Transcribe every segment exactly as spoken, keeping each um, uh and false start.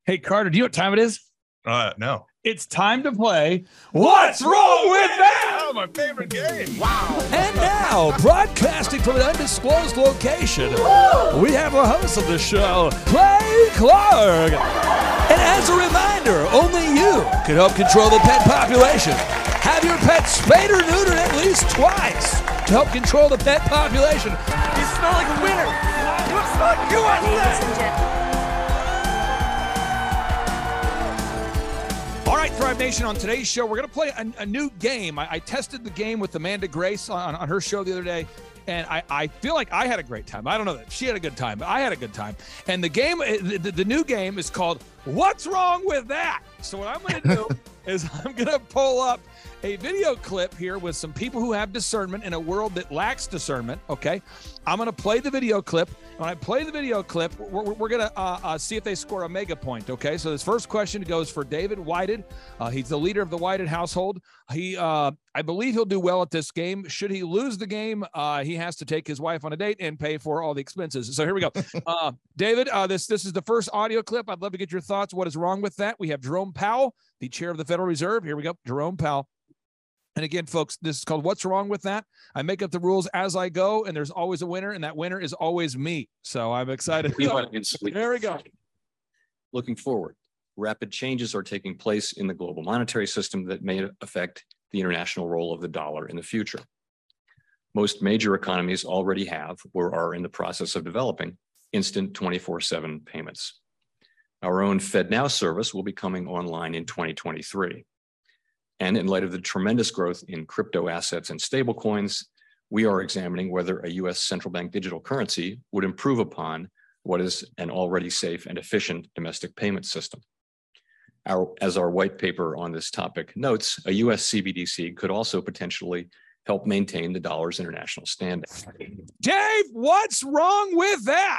Hey, Carter, do you know what time it is? Uh, no. It's time to play What's Wrong With That? Oh, my favorite game. Wow. And now, broadcasting from an undisclosed location, we have a host of the show, Clay Clark. And as a reminder, only you can help control the pet population. Have your pet spayed or neutered at least twice to help control the pet population. You smell like a winner. Looks like you are next. All right, Thrive Nation, on today's show, we're going to play a, a new game. I, I tested the game with Amanda Grace on, on her show the other day, and I, I feel like I had a great time. I don't know that she had a good time, but I had a good time. And the game, the, the, the new game is called What's Wrong With That? So what I'm going to do is I'm going to pull up a video clip here with some people who have discernment in a world that lacks discernment, okay? I'm going to play the video clip. When I play the video clip, we're, we're going to uh, uh, see if they score a mega point, okay? So this first question goes for David Whited. Uh, he's the leader of the Whited household. He, uh, I believe he'll do well at this game. Should he lose the game, uh, he has to take his wife on a date and pay for all the expenses. So here we go. Uh, David, uh, this, this is the first audio clip. I'd love to get your thoughts. What is wrong with that? We have Jerome Powell, the chair of the Federal Reserve. Here we go. Jerome Powell. And again, folks, this is called What's Wrong With That? I make up the rules as I go, and there's always a winner, and that winner is always me. So I'm excited. There we go. Looking forward, rapid changes are taking place in the global monetary system that may affect the international role of the dollar in the future. Most major economies already have or are in the process of developing instant twenty-four seven payments. Our own FedNow service will be coming online in twenty twenty-three. And in light of the tremendous growth in crypto assets and stablecoins, we are examining whether a U S central bank digital currency would improve upon what is an already safe and efficient domestic payment system. Our, as our white paper on this topic notes, a U S C B D C could also potentially help maintain the dollar's international standing. Dave, what's wrong with that?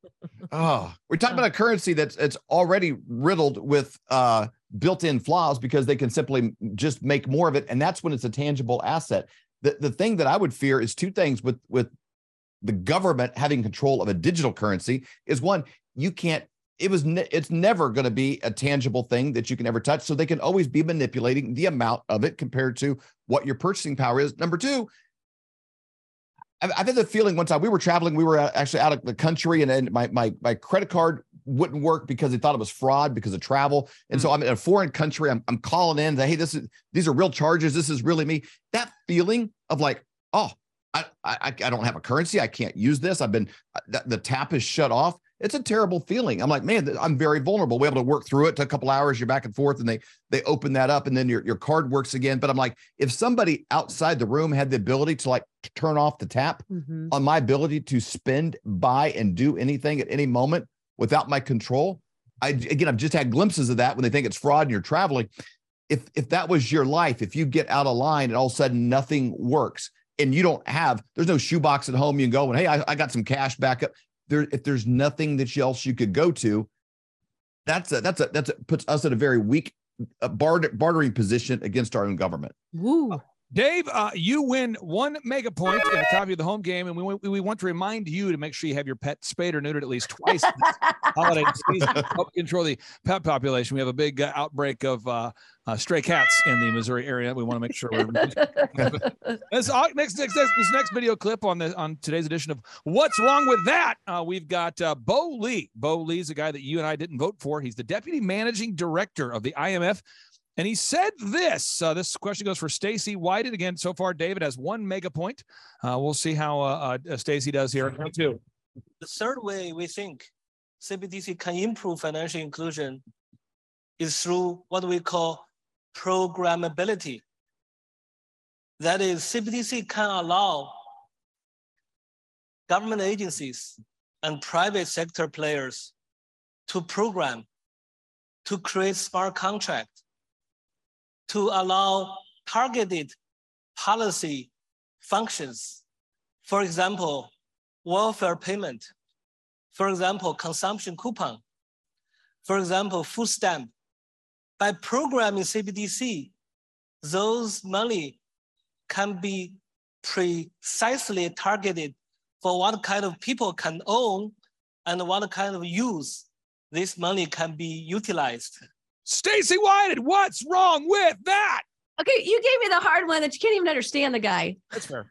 Oh, we're talking about a currency that's it's already riddled with uh, built-in flaws because they can simply just make more of it, and that's when it's a tangible asset. The the thing that I would fear is two things with with the government having control of a digital currency is one, you can't. It was ne- it's never going to be a tangible thing that you can ever touch, so they can always be manipulating the amount of it compared to what your purchasing power is. Number two, I've, I've had the feeling one time we were traveling, we were actually out of the country, and, and my my my credit card wouldn't work because they thought it was fraud because of travel. And mm. so I'm in a foreign country. I'm I'm calling in, hey, this is these are real charges. This is really me. That feeling of like, oh, I I, I don't have a currency. I can't use this. I've been the, the tap is shut off. It's a terrible feeling. I'm like, man, I'm very vulnerable. We're able to work through it. To a couple hours, you're back and forth, and they they open that up, and then your, your card works again. But I'm like, if somebody outside the room had the ability to like to turn off the tap mm-hmm. on my ability to spend, buy, and do anything at any moment without my control, I again, I've just had glimpses of that when they think it's fraud and you're traveling. If if that was your life, if you get out of line and all of a sudden nothing works, and you don't have, there's no shoebox at home you can go and hey, I, I got some cash back up. There, if there's nothing that else you could go to, that's a, that's a, that's a, puts us in a very weak uh, barter, bartering position against our own government. Woo. Dave, uh, you win one mega point in a copy of the home game, and we, we want to remind you to make sure you have your pet spayed or neutered at least twice this holiday season to help control the pet population. We have a big uh, outbreak of uh, uh, stray cats in the Missouri area. We want to make sure we're this uh, next, next next this next video clip on the on today's edition of What's Wrong With That? Uh, we've got uh, Bo Lee. Bo Lee's a guy that you and I didn't vote for. He's the deputy managing director of the I M F. And he said this. Uh, this question goes for Stacy Whited. Again, so far, David has one mega point. Uh, we'll see how uh, uh, Stacy does here. Two. The third way we think C B D C can improve financial inclusion is through what we call programmability. That is, C B D C can allow government agencies and private sector players to program, to create smart contracts, to allow targeted policy functions. For example, welfare payment. For example, consumption coupon. For example, food stamp. By programming C B D C, those money can be precisely targeted for what kind of people can own and what kind of use this money can be utilized. Stacey Whited, what's wrong with that? Okay, you gave me the hard one that you can't even understand the guy. That's fair.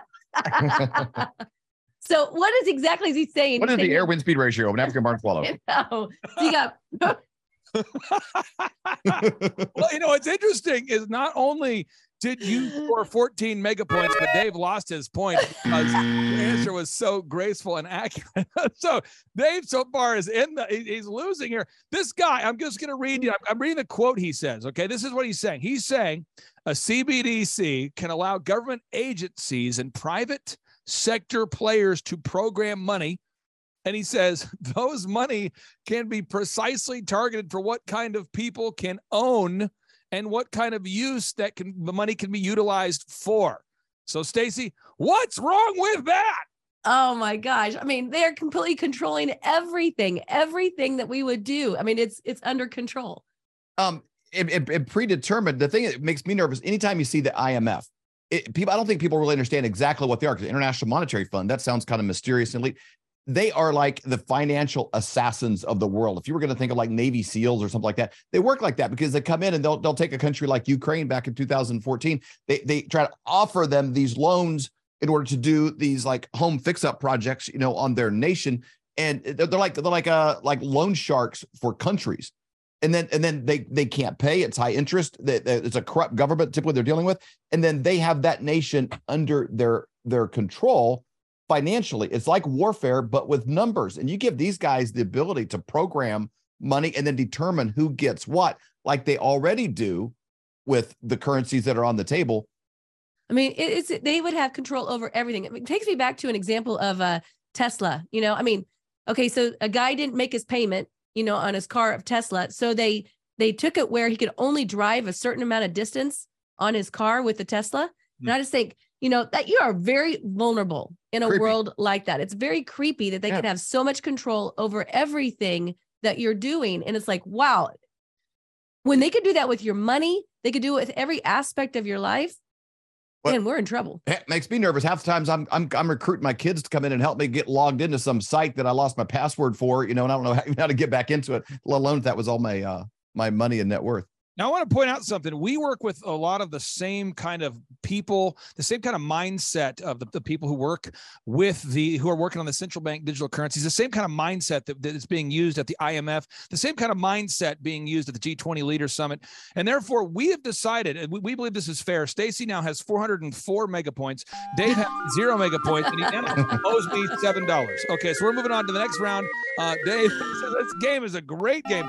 So what is exactly is he saying? What is He's the saying- air wind speed ratio of an African barn swallow? No, so you got Well, you know, what's interesting is not only did you score fourteen mega points, but Dave lost his point because the answer was so graceful and accurate. So Dave so far is in the, he- he's losing here. This guy, I'm just going to read you. I'm, I'm reading the quote he says. Okay. This is what he's saying. He's saying a C B D C can allow government agencies and private sector players to program money. And he says those money can be precisely targeted for what kind of people can own and what kind of use that can the money can be utilized for. So, Stacey, what's wrong with that? oh my gosh. I mean, they're completely controlling everything, everything that we would do. I mean, it's it's under control. Um, it, it, it predetermined. The thing that makes me nervous anytime you see the I M F, it, people, I don't think people really understand exactly what they are, because the International Monetary Fund, that sounds kind of mysterious and elite. They are like the financial assassins of the world. If you were going to think of like Navy SEALs or something like that, they work like that because they come in and they'll they'll take a country like Ukraine back in two thousand fourteen. They they try to offer them these loans in order to do these like home fix-up projects, you know, on their nation, and they're, they're like they're like uh like loan sharks for countries. And then and then they they can't pay. It's high interest. They, they, it's a corrupt government typically they're dealing with, and then they have that nation under their their control. Financially, it's like warfare, but with numbers. And you give these guys the ability to program money and then determine who gets what, like they already do with the currencies that are on the table. I mean, it, it's they would have control over everything. It takes me back to an example of uh, Tesla. You know, I mean, okay, so a guy didn't make his payment, you know, on his car of Tesla, so they they took it where he could only drive a certain amount of distance on his car with the Tesla. Mm-hmm. And I just think, you know, that you are very vulnerable in a Creepy. world like that. It's very creepy that they Yeah. could have so much control over everything that you're doing. And it's like, wow, when they could do that with your money, they could do it with every aspect of your life. What- Man, we're in trouble. It makes me nervous. Half the times I'm I'm I'm recruiting my kids to come in and help me get logged into some site that I lost my password for, you know, and I don't know how, how to get back into it, let alone if that was all my uh my money and net worth. Now, I want to point out something. We work with a lot of the same kind of people, the same kind of mindset of the, the people who work with the, who are working on the central bank digital currencies, the same kind of mindset that, that is being used at the I M F, the same kind of mindset being used at the G twenty Leaders Summit. And therefore, we have decided, and we, we believe this is fair, Stacey now has four hundred four mega points. Dave has zero mega points, and he now owes me seven dollars. Okay, so we're moving on to the next round. Uh, Dave, this game is a great game.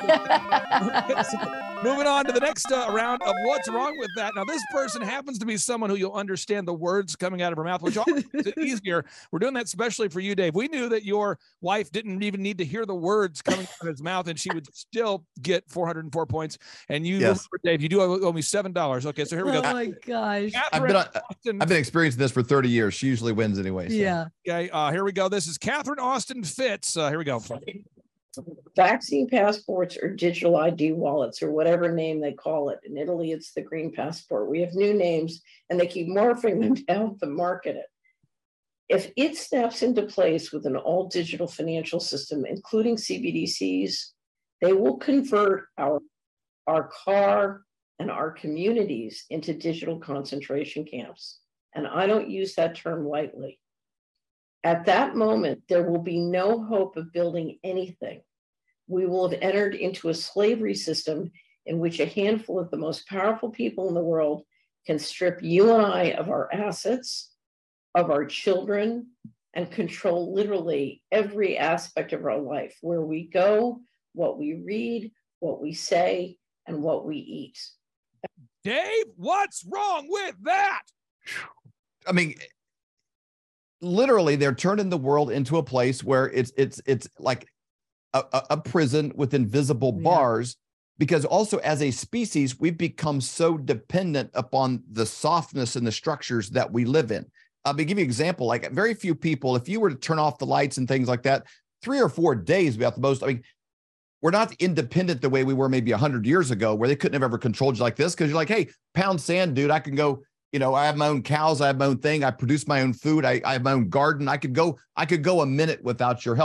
Moving on to the next uh, round of what's wrong with that. Now, this person happens to be someone who you'll understand the words coming out of her mouth, which always makes it easier. We're doing that especially for you, Dave. We knew that your wife didn't even need to hear the words coming out of his mouth, and she would still get four hundred four points. And you, Yes. Dave, you do owe, owe me seven dollars. Okay, so here we go. Oh my gosh. I've been on, Austin, I've been experiencing this for thirty years. She usually wins anyway. So. Yeah. okay, uh, here we go. This is Catherine Austin Fitz. Uh, here we go. Vaccine passports or digital I D wallets or whatever name they call it. In Italy, it's the green passport. We have new names and they keep morphing them down to market it. If it snaps into place with an all digital financial system, including C B D Cs, they will convert our, our car and our communities into digital concentration camps. And I don't use that term lightly. At that moment, there will be no hope of building anything. We will have entered into a slavery system in which a handful of the most powerful people in the world can strip you and I of our assets, of our children, and control literally every aspect of our life, where we go, what we read, what we say, and what we eat. Dave, what's wrong with that? I mean, literally, they're turning the world into a place where it's it's it's like a, a, a prison with invisible Yeah. bars. Because also, as a species, we've become so dependent upon the softness and the structures that we live in. I'll give you an example. Like, very few people, if you were to turn off the lights and things like that, three or four days about the most. I mean, we're not independent the way we were maybe a hundred years ago, where they couldn't have ever controlled you like this. Because you're like, hey, pound sand, dude, I can go. You know, I have my own cows. I have my own thing. I produce my own food. I, I have my own garden. I could go. I could go a minute without your help.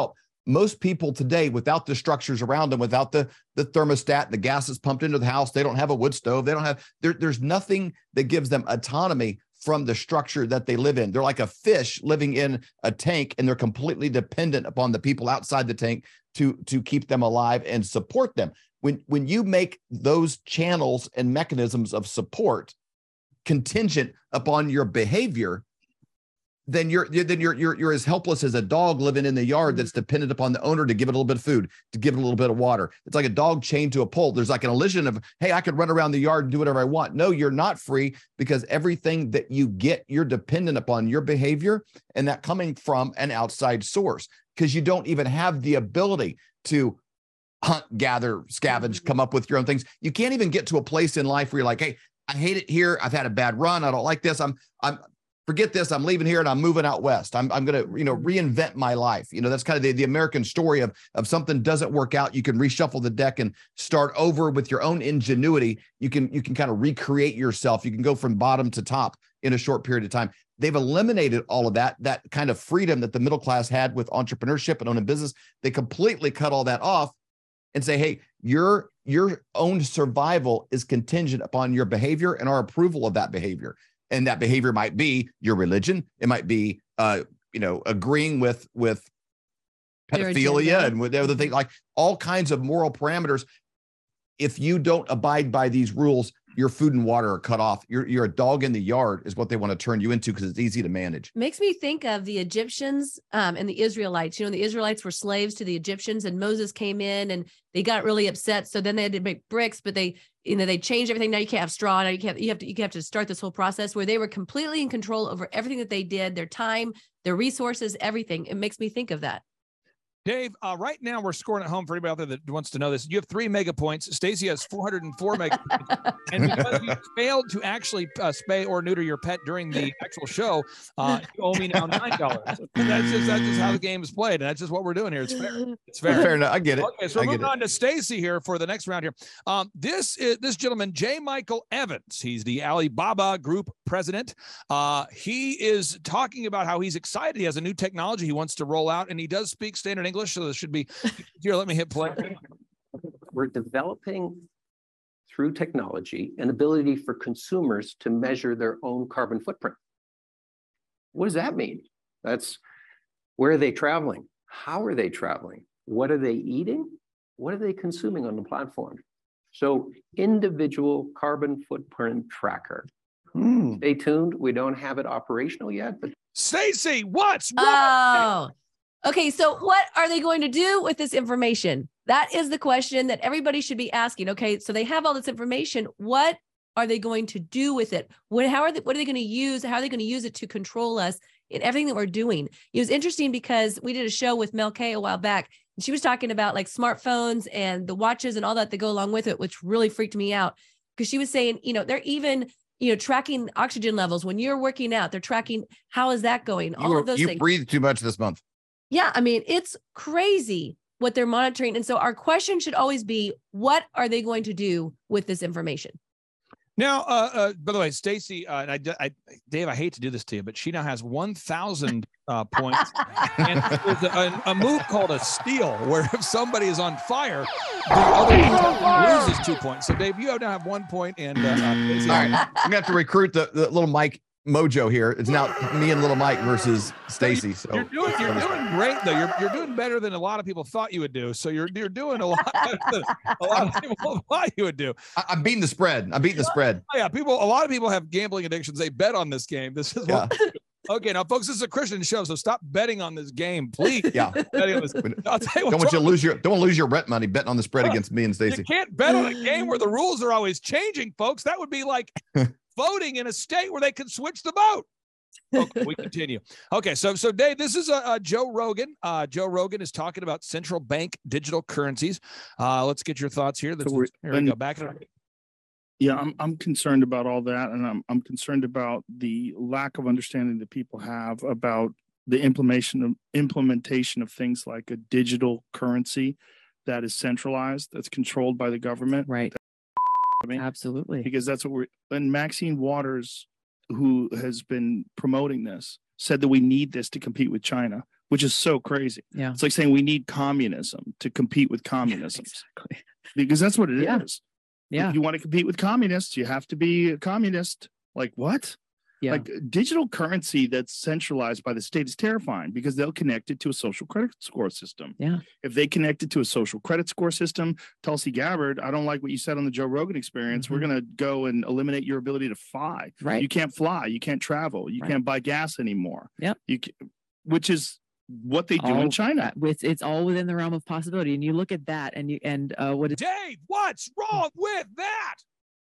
most people today, without the structures around them, without the, the thermostat, the gas is pumped into the house, they don't have a wood stove, they don't have, there, there's nothing that gives them autonomy from the structure that they live in. They're like a fish living in a tank, and they're completely dependent upon the people outside the tank to, to keep them alive and support them. When, when you make those channels and mechanisms of support contingent upon your behavior, then you're then you're you're you're as helpless as a dog living in the yard that's dependent upon the owner to give it a little bit of food, to give it a little bit of water. It's like a dog chained to a pole. There's like an illusion of, hey, I could run around the yard and do whatever I want. No, you're not free, because everything that you get, you're dependent upon your behavior, and that coming from an outside source, because you don't even have the ability to hunt, gather, scavenge, come up with your own things. You can't even get to a place in life where you're like, hey, I hate it here. I've had a bad run. I don't like this. I'm I'm forget this. I'm leaving here and I'm moving out west. I'm, I'm going to, you know, reinvent my life. You know, that's kind of the, the American story of, of something doesn't work out. You can reshuffle the deck and start over with your own ingenuity. You can, you can kind of recreate yourself. You can go from bottom to top in a short period of time. They've eliminated all of that, that kind of freedom that the middle class had with entrepreneurship and owning business. They completely cut all that off and say, hey, your, your own survival is contingent upon your behavior and our approval of that behavior. And that behavior might be your religion. It might be, uh, you know, agreeing with with pedophilia and with other things, like all kinds of moral parameters. If you don't abide by these rules, your food and water are cut off. You're you're a dog in the yard is what they want to turn you into, because it's easy to manage. Makes me think of the Egyptians um, and the Israelites. You know, the Israelites were slaves to the Egyptians, and Moses came in and they got really upset. So then they had to make bricks, but they, you know, they changed everything. Now you can't have straw. Now you can't, you have to, you have to start this whole process where they were completely in control over everything that they did, their time, their resources, everything. It makes me think of that. Dave, uh, right now we're scoring at home for anybody out there that wants to know this. You have three mega points. Stacey has four hundred four mega points. And because you failed to actually uh, spay or neuter your pet during the actual show, uh, you owe me now nine dollars. That's just, that's just how the game is played. And that's just what we're doing here. It's fair. It's fair. Fair enough. I get it. Okay, so we're I moving get it. on to Stacey here for the next round here. Um, this is this gentleman, J. Michael Evans. He's the Alibaba Group president. Uh, he is talking about how he's excited. He has a new technology he wants to roll out, and he does speak standard English, so this should be here. Let me hit play. We're developing through technology an ability for consumers to measure their own carbon footprint. What does that mean? That's where are they traveling? How are they traveling? What are they eating? What are they consuming on the platform? So individual carbon footprint tracker. Hmm. Stay tuned. We don't have it operational yet, but Stacey, what's wrong? Oh, okay. So what are they going to do with this information? That is the question that everybody should be asking. Okay. So they have all this information. What are they going to do with it? What, how are they, what are they going to use? How are they going to use it to control us in everything that we're doing? It was interesting because we did a show with Mel K a while back, and she was talking about like smartphones and the watches and all that that go along with it, which really freaked me out, because she was saying, you know, they're even, you know, tracking oxygen levels when you're working out. They're tracking, how is that going? All You, were, of those you things. breathed too much this month. Yeah, I mean, it's crazy what they're monitoring. And so our question should always be, what are they going to do with this information? Now, uh, uh, by the way, Stacey, uh, and I, I, Dave, I hate to do this to you, but she now has one thousand uh, points. And there's a, a move called a steal, where if somebody is on fire, the other person loses two points. So, Dave, you now have one point, and uh, uh, Stacey. All right, I'm gonna have to recruit the, the little Mike mojo here. It's now me and little Mike versus Stacey. So You're doing, you're doing great, though. You're, you're doing better than a lot of people thought you would do. So you're you're doing a lot better than a lot of people thought you would do. I, I'm beating the spread. I'm beating the spread. Oh, yeah, people. A lot of people have gambling addictions. They bet on this game. This is what. Yeah. Okay, now, folks, this is a Christian show, so stop betting on this game, please. Yeah. Betting on this. I'll tell you Don't want you to lose your don't want to lose your rent money betting on the spread against me and You Stacey. can't bet on a game where the rules are always changing, folks. That would be like voting in a state where they can switch the vote. Okay, we continue. Okay, so so Dave, this is uh, uh, Joe Rogan. Uh, Joe Rogan is talking about central bank digital currencies. Uh, let's get your thoughts here. Let's, So we're- here we and- go. Back to Yeah, I'm I'm concerned about all that, and I'm I'm concerned about the lack of understanding that people have about the implementation of implementation of things like a digital currency that is centralized, that's controlled by the government. Right. I mean, Absolutely. because that's what we're. And Maxine Waters, who has been promoting this, said that we need this to compete with China. which is so crazy. Yeah. It's like saying we need communism to compete with communism. Exactly. Because that's what it Yeah. is. Yeah. If you want to compete with communists, you have to be a communist. Like what? Yeah. Like digital currency that's centralized by the state is terrifying because they'll connect it to a social credit score system. Yeah. If they connect it to a social credit score system, Tulsi Gabbard, I don't like what you said on the Joe Rogan Experience. Mm-hmm. We're going to go and eliminate your ability to fly. Right. You can't fly. You can't travel. You Right. can't buy gas anymore. Yep. You can, which is what they do All- in China. It's, it's all within the realm of possibility. And you look at that and you, and uh, what it's, Dave, what's wrong with that?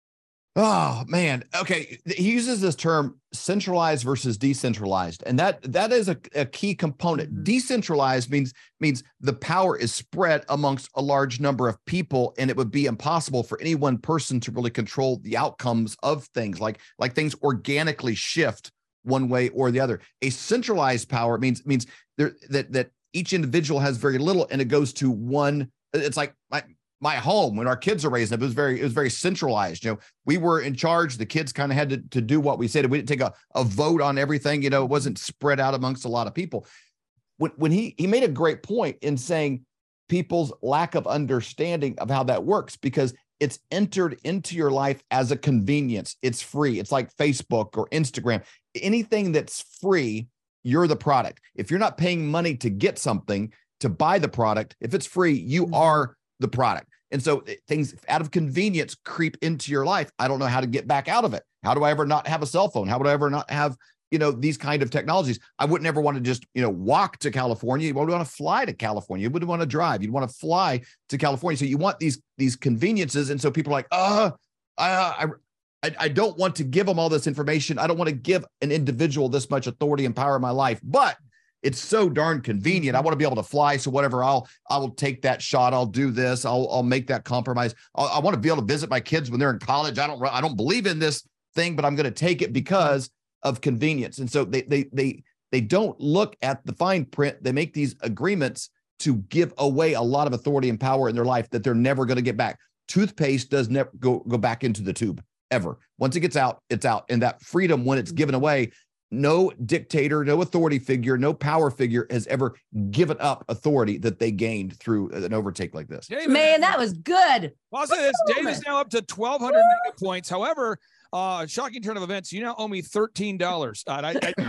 Oh man. Okay. He uses this term centralized versus decentralized. And that that is a, a key component. Mhm. Decentralized means means the power is spread amongst a large number of people, and it would be impossible for any one person to really control the outcomes of things, like like things organically shift one way or the other. A centralized power means means there that that each individual has very little, and it goes to one. It's like my my home when our kids are raising up. It was very it was very centralized. You know, we were in charge. The kids kind of had to, to do what we said. We didn't take a, a vote on everything. You know, it wasn't spread out amongst a lot of people. When when he he made a great point in saying people's lack of understanding of how that works, because it's entered into your life as a convenience. It's free. It's like Facebook or Instagram. Anything that's free, you're the product. If you're not paying money to get something, to buy the product, if it's free, you are the product. And so things out of convenience creep into your life. I don't know how to get back out of it. How do I ever not have a cell phone? How would I ever not have, you know, these kind of technologies? I wouldn't ever want to just, you know, walk to California. You would want to fly to California. You wouldn't want to drive. You'd want to fly to California. So you want these, these conveniences. And so people are like, uh, I, I, I don't want to give them all this information. I don't want to give an individual this much authority and power in my life, but it's so darn convenient. I want to be able to fly. So whatever, I'll, I will take that shot. I'll do this. I'll, I'll make that compromise. I'll, I want to be able to visit my kids when they're in college. I don't, I don't believe in this thing, but I'm going to take it because of convenience. And so they, they, they, they don't look at the fine print. They make these agreements to give away a lot of authority and power in their life that they're never going to get back. Toothpaste does never go, go back into the tube ever. Once it gets out, it's out. And that freedom, when it's given away, no dictator, no authority figure, no power figure has ever given up authority that they gained through an overtake like this. David, Man, that was good. Well, I'll say this. Dave is now up to twelve hundred mega points. However, uh, shocking turn of events, you now owe me thirteen dollars. Uh, I, I,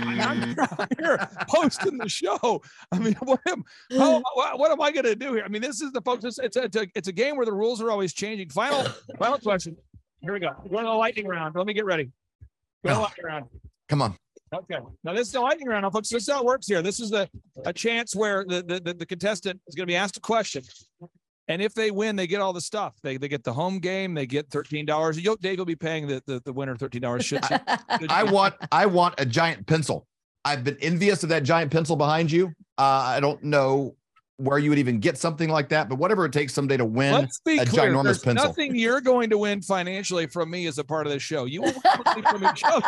I, I'm here posting the show. I mean, what am, how, what, what am I going to do here? I mean, this is the folks. It's, it's, a, it's, a, it's a game where the rules are always changing. Final, final question. Here we go. We're going to the lightning round. Let me get ready. Go to the lightning round. Come on. Okay. Now this is the lightning round, folks. This is how it works here. This is the a chance where the the, the, the contestant is going to be asked a question, and if they win, they get all the stuff. They they get the home game. They get thirteen dollars. Yo, Dave will be paying the the, the winner thirteen dollars. Should I want I want a giant pencil. I've been envious of that giant pencil behind you. Uh, I don't know where you would even get something like that, but whatever it takes someday to win Let's be a clear. ginormous There's pencil. nothing you're going to win financially from me as a part of this show. You won't win money from each other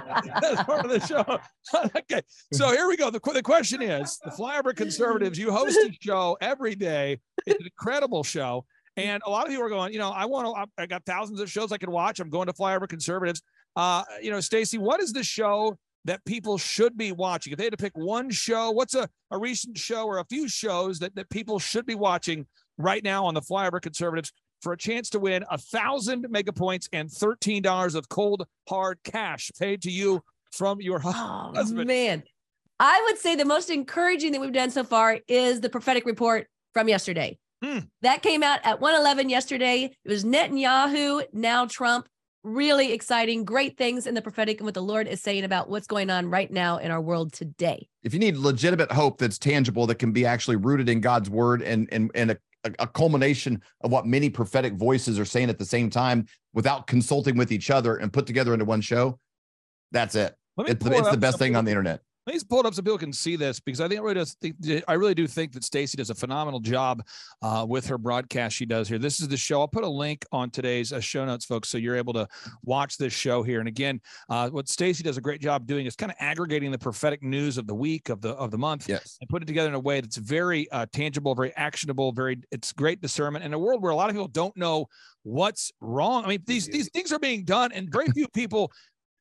as part of the show. Okay, so here we go. The, the question is, the Flyover Conservatives, you host a show every day. It's an incredible show. And a lot of people are going, you know, I want to, I got thousands of shows I can watch. I'm going to Flyover Conservatives. Uh, you know, Stacey, what is the show that people should be watching? If they had to pick one show, what's a, a recent show or a few shows that, that people should be watching right now on the Flyover Conservatives for a chance to win a thousand mega points and thirteen dollars of cold hard cash paid to you from your Oh, husband? man. I would say the most encouraging that we've done so far is the prophetic report from yesterday. Hmm. That came out at one eleven yesterday. It was Netanyahu, now Trump. Really exciting, great things in the prophetic and what the Lord is saying about what's going on right now in our world today. If you need legitimate hope that's tangible, that can be actually rooted in God's word and and and a, a culmination of what many prophetic voices are saying at the same time without consulting with each other and put together into one show, that's it. Let me It's, pull the, it it's up the best so thing on the people- internet. Let me pull it up so people can see this, because I think I really, does think, I really do think that Stacey does a phenomenal job uh, with her broadcast she does here. This is the show. I'll put a link on today's uh, show notes, folks, so you're able to watch this show here. And again, uh, what Stacey does a great job doing is kind of aggregating the prophetic news of the week, of the of the month, Yes. and put it together in a way that's very uh, tangible, very actionable, very it's great discernment in a world where a lot of people don't know what's wrong. I mean, these these things are being done, and very few people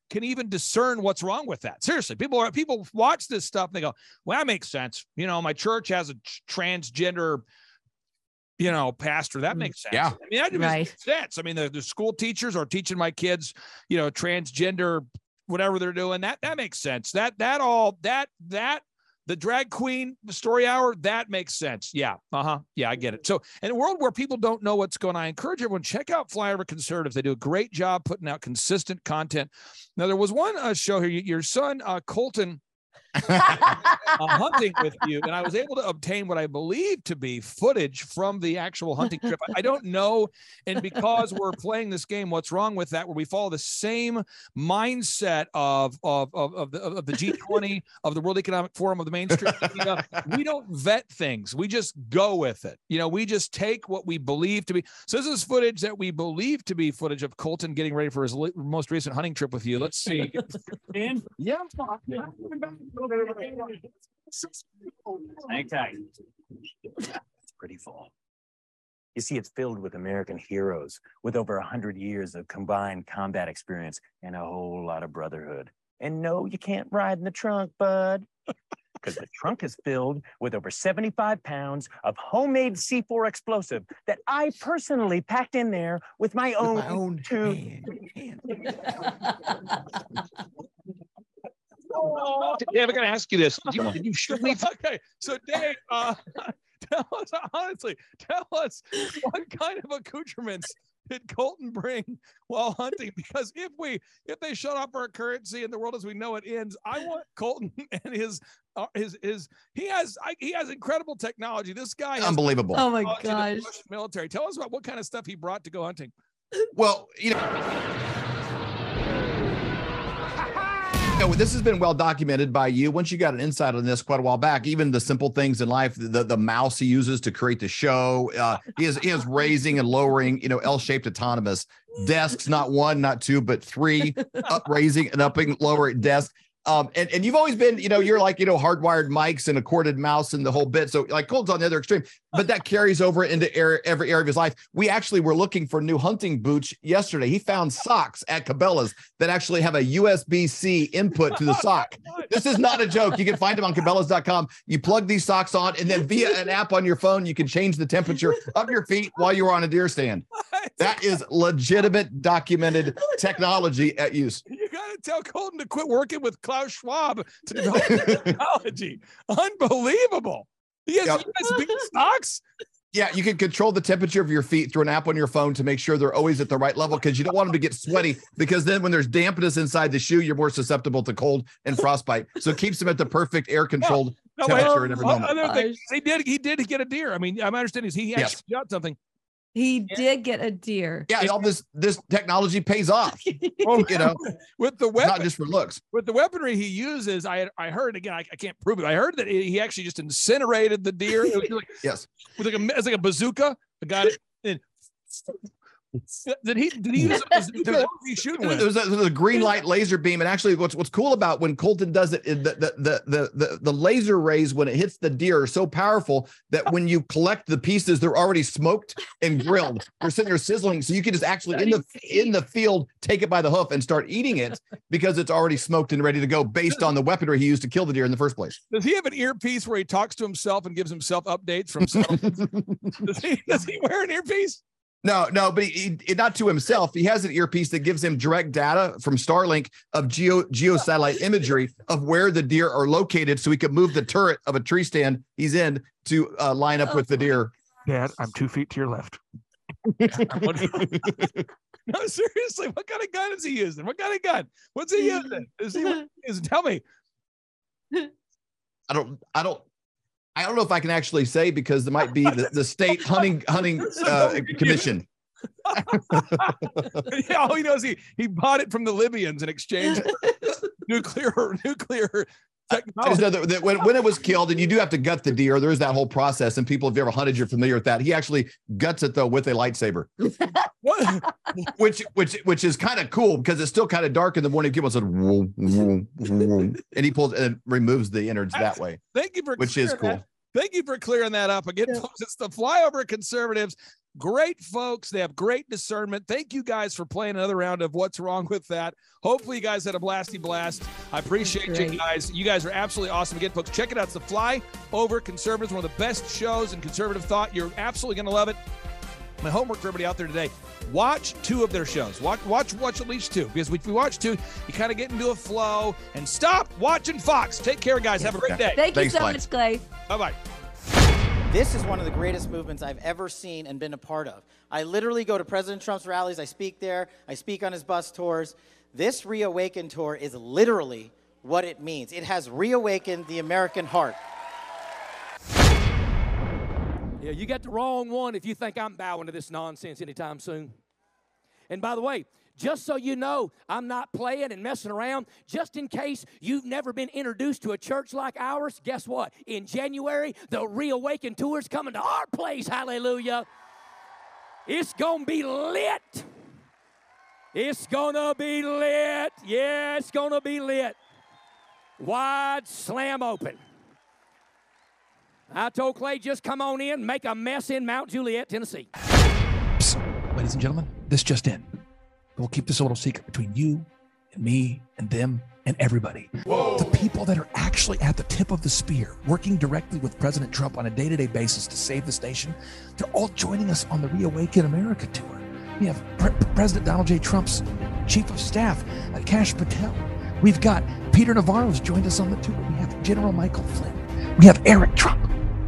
can even discern what's wrong with that. Seriously, people are people watch this stuff and they go, well, that makes sense. You know, my church has a transgender, you know, pastor. That makes sense. Yeah. I mean, that Right. makes sense. I mean, the, the school teachers are teaching my kids, you know, transgender, whatever they're doing. That that makes sense. That that all that that the drag queen story hour, that makes sense. Yeah. Uh-huh. Yeah, I get it. So in a world where people don't know what's going on, I encourage everyone, check out Flyover Conservatives. They do a great job putting out consistent content. Now, there was one uh, show here, your son, uh, Colton, uh, hunting with you, and I was able to obtain what I believe to be footage from the actual hunting trip. I don't know, and because we're playing this game, what's wrong with that? Where we follow the same mindset of of of, of the of the G twenty, of the World Economic Forum, of the Main Street Media. We don't vet things; we just go with it. You know, we just take what we believe to be. So this is footage that we believe to be footage of Colton getting ready for his li- most recent hunting trip with you. Let's see. And yeah. Hang tight. It's pretty full. You see, it's filled with American heroes with over a hundred years of combined combat experience and a whole lot of brotherhood. And no, you can't ride in the trunk, bud, because the trunk is filled with over seventy-five pounds of homemade C four explosive that I personally packed in there with my own, my own two. hand. Dave, I'm going to ask you this. Did you, did you shoot me? Okay, so Dave, uh, tell us, honestly, tell us what kind of accoutrements did Colton bring while hunting? Because if we, if they shut off our currency and the world as we know it ends, I want Colton and his, uh, his, his, he has, I, he has incredible technology. This guy has Unbelievable. Oh my technology that the gosh. Russian military. Tell us about what kind of stuff he brought to go hunting. Well, you know, you know, this has been well documented by you. Once you got an insight on this quite a while back, even the simple things in life, the, the mouse he uses to create the show, uh, he is he is raising and lowering, you know, L-shaped autonomous desks, not one, not two, but three, up raising and upping, lowering desks. Um, and, and you've always been, you know, you're like, you know, hardwired mics and a corded mouse and the whole bit. So like Colton's on the other extreme, but that carries over into air, every area of his life. We actually were looking for new hunting boots yesterday. He found socks at Cabela's that actually have a U S B C input to the sock. This is not a joke. You can find them on Cabela's dot com. You plug these socks on, and then via an app on your phone, you can change the temperature of your feet while you're on a deer stand. That is legitimate, documented technology at use. You got to tell Colton to quit working with Klaus Schwab to develop technology. Unbelievable. He has Yep. U S B stocks. Yeah, you can control the temperature of your feet through an app on your phone to make sure they're always at the right level, because you don't want them to get sweaty, because then when there's dampness inside the shoe, you're more susceptible to cold and frostbite. So it keeps them at the perfect air controlled No, temperature wait, in every one moment. other thing, he did he did get a deer. I mean, my understanding is he actually Yes. shot something. He did get a deer. Yeah, all this this technology pays off. Oh, You know, with the not weapon, just for looks. with the weaponry he uses, I I heard again. I, I can't prove it. I heard that he he actually just incinerated the deer. It was like, Yes. with like a it's like a bazooka. I got it. And, did he did he use a bazooka? What was he shooting with? There's a, there's a green light laser beam, and actually, what's what's cool about when Colton does it, is the, the the the the the laser rays when it hits the deer are so powerful that when you collect the pieces, they're already smoked and grilled. They're sitting there sizzling, so you can just actually in the in the field take it by the hoof and start eating it because it's already smoked and ready to go based on the weaponry he used to kill the deer in the first place. Does he have an earpiece where he talks to himself and gives himself updates from himself? does, he, does he wear an earpiece? No, no, but he, he, not to himself. He has an earpiece that gives him direct data from Starlink of geo geosatellite imagery of where the deer are located, so he could move the turret of a tree stand he's in to uh, line up with the deer. Dad, I'm two feet to your left. No, seriously, what kind of gun is he using? What kind of gun? What's he using? Is he is tell me? I don't, I don't, I don't know if I can actually say, because there might be the, the state hunting hunting uh, commission. Yeah, all he knows he he bought it from the Libyans in exchange for nuclear nuclear I just know that, that when, when it was killed, and you do have to gut the deer, there's that whole process. And people, if you ever hunted, you're familiar with that. He actually guts it though with a lightsaber, which which which is kind of cool, because it's still kind of dark in the morning. People said, "Whoa, whoa, whoa," and he pulls and removes the innards that way. Thank you for which is clearing cool. that. Thank you for clearing that up again, folks. It's the Flyover Conservatives. Great folks. They have great discernment. Thank you guys for playing another round of What's Wrong with That. Hopefully you guys had a blasty blast. I appreciate you guys. You guys are absolutely awesome. Again, folks, check it out. It's The Fly Over Conservatives, one of the best shows in conservative thought. You're absolutely going to love it. My homework for everybody out there today, watch two of their shows. Watch, watch, watch at least two, because if we watch two, you kind of get into a flow. And stop watching Fox. Take care, guys. Have a great day. Thank Thanks, you so Clay. much, Clay. Bye-bye. This is one of the greatest movements I've ever seen and been a part of. I literally go to President Trump's rallies. I speak there. I speak on his bus tours. This Reawaken tour is literally what it means. It has reawakened the American heart. Yeah, you got the wrong one if you think I'm bowing to this nonsense anytime soon. And by the way, just so you know, I'm not playing and messing around. Just in case you've never been introduced to a church like ours, guess what? In January, the Reawaken Tour is coming to our place. Hallelujah. It's going to be lit. It's going to be lit. Yeah, it's going to be lit. Wide slam open. I told Clay, just come on in, make a mess in Mount Juliet, Tennessee. Psst. Ladies and gentlemen, this just in. We'll keep this a little secret between you and me and them and everybody. Whoa. The people that are actually at the tip of the spear, working directly with President Trump on a day-to-day basis to save this nation, they're all joining us on the Reawaken America tour. We have Pre- President Donald J. Trump's chief of staff, uh, Kash Patel. We've got Peter Navarro's joined us on the tour. We have General Michael Flynn. We have Eric Trump.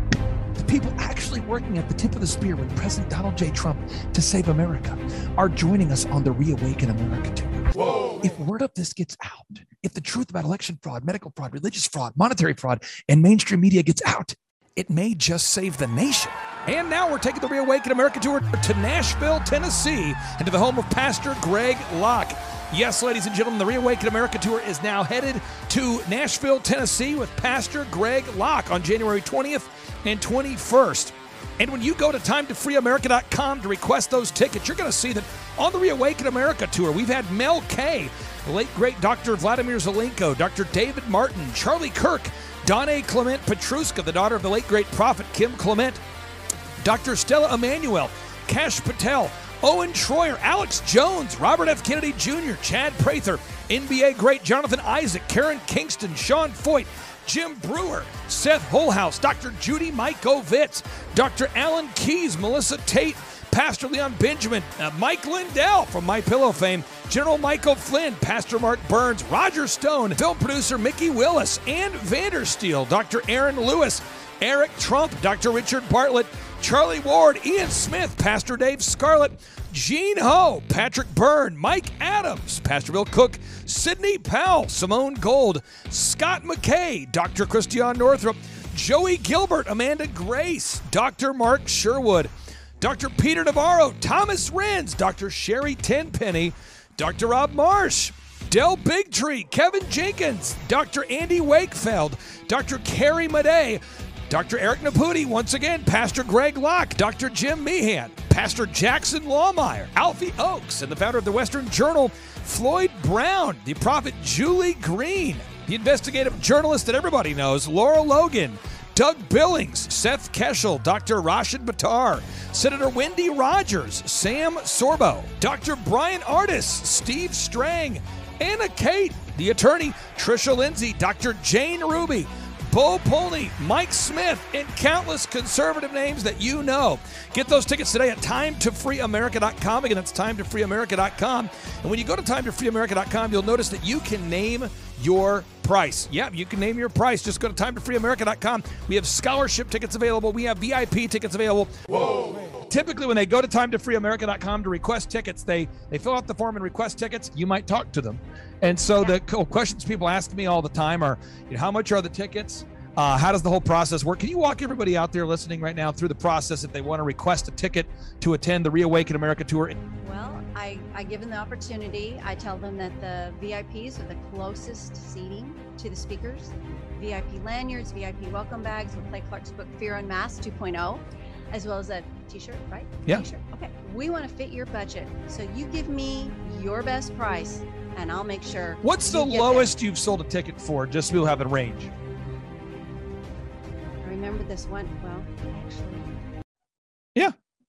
The people actually working at the tip of the spear with President Donald J. Trump to save America are joining us on the Reawaken America tour. Whoa. If word of this gets out, if the truth about election fraud, medical fraud, religious fraud, monetary fraud, and mainstream media gets out, it may just save the nation. And now we're taking the Reawaken America tour to Nashville, Tennessee, and to the home of Pastor Greg Locke. Yes, ladies and gentlemen, the Reawaken America tour is now headed to Nashville, Tennessee with Pastor Greg Locke on January twentieth and twenty-first. And when you go to time to free america dot com to request those tickets, you're going to see that on the Reawaken America tour, we've had Mel K, the late great Doctor Vladimir Zelenko, Doctor David Martin, Charlie Kirk, Donna Clement Petruska, the daughter of the late great prophet Kim Clement, Doctor Stella Emanuel, Kash Patel, Owen Troyer, Alex Jones, Robert F. Kennedy Junior, Chad Prather, N B A great Jonathan Isaac, Karen Kingston, Sean Foyt, Jim Brewer, Seth Holhouse, Doctor Judy Mikovits, Doctor Alan Keyes, Melissa Tate, Pastor Leon Benjamin, uh, Mike Lindell from My Pillow fame, General Michael Flynn, Pastor Mark Burns, Roger Stone, film producer Mickey Willis, Ann Vandersteel, Doctor Aaron Lewis, Eric Trump, Doctor Richard Bartlett, Charlie Ward, Ian Smith, Pastor Dave Scarlett, Gene Ho, Patrick Byrne, Mike Adams, Pastor Bill Cook, Sidney Powell, Simone Gold, Scott McKay, Doctor Christian Northrup, Joey Gilbert, Amanda Grace, Doctor Mark Sherwood, Doctor Peter Navarro, Thomas Renz, Doctor Sherry Tenpenny, Doctor Rob Marsh, Del Bigtree, Kevin Jenkins, Doctor Andy Wakefeld, Doctor Carrie Madej, Doctor Eric Naputi, once again, Pastor Greg Locke, Doctor Jim Meehan, Pastor Jackson Lawmeyer, Alfie Oakes, and the founder of the Western Journal, Floyd Brown, the prophet Julie Green, the investigative journalist that everybody knows, Laura Logan, Doug Billings, Seth Keschel, Doctor Rashid Battar, Senator Wendy Rogers, Sam Sorbo, Doctor Brian Artis, Steve Strang, Anna Kate, the attorney, Tricia Lindsay, Doctor Jane Ruby, Bo Polney, Mike Smith, and countless conservative names that you know. Get those tickets today at time to free america dot com. Again, that's time to free america dot com. And when you go to time to free america dot com, you'll notice that you can name your price. Yeah, you can name your price. Just go to time to free america dot com. We have scholarship tickets available. We have V I P tickets available. Whoa. Typically, when they go to time to free america dot com to request tickets, they, they fill out the form and request tickets. You might talk to them. And so the questions people ask me all the time are, you know, how much are the tickets? Uh, how does the whole process work? Can you walk everybody out there listening right now through the process if they want to request a ticket to attend the Reawaken America tour? Well, I, I give them the opportunity. I tell them that the V I Ps are the closest seating to the speakers. V I P lanyards, V I P welcome bags with Clay Clark's book, Fear Unmasked two point oh, as well as a t-shirt, right? Yeah. T-shirt. Okay. We want to fit your budget. So you give me your best price and I'll make sure. What's the lowest there. You've sold a ticket for, just so we'll have a range? I remember this one. Well, actually. Yeah.